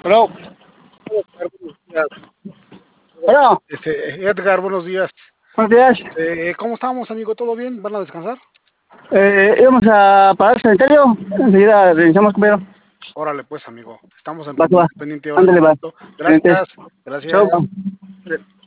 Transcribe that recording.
Hola, Edgar, buenos días. bueno, Edgar, buenos días. buenos días. ¿Cómo estamos, amigo? ¿Todo bien? ¿Van a descansar? Íbamos a parar el sanitario. Enseguida revisamos, compañero. Órale, pues, amigo. Estamos en Va, que va. pendiente ahora un Ándale, va. ratito. Pendientes. Gracias, Chau. gracias.